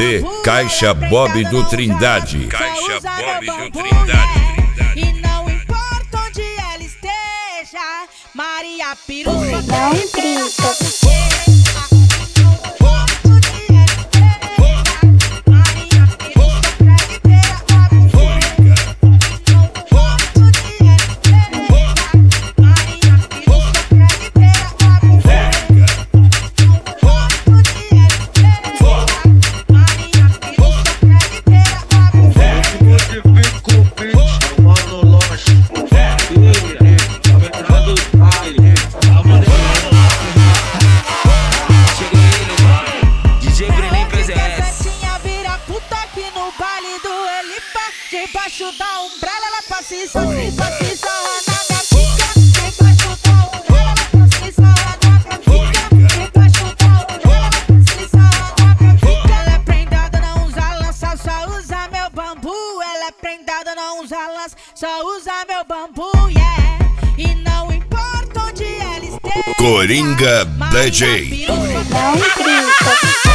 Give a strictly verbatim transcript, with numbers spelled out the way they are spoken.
rolê Caixa Bob do Trindade. Caixa Bob do Trindade. E não importa onde ela esteja, Maria Peruca não brinca. Debaixo da umbrella ela passa e sarra, passa e sarra na minha pica. Debaixo da umbrella ela passa e sarra na minha pica. Debaixo da umbrella ela passa e sarra na minha pica. Ela é prendada, não usa lança, só usa meu bambu. Ela é prendada, não usa lança, só usa meu bambu, yeah. E não importa onde ela esteja, Coringa D J. Não brinca.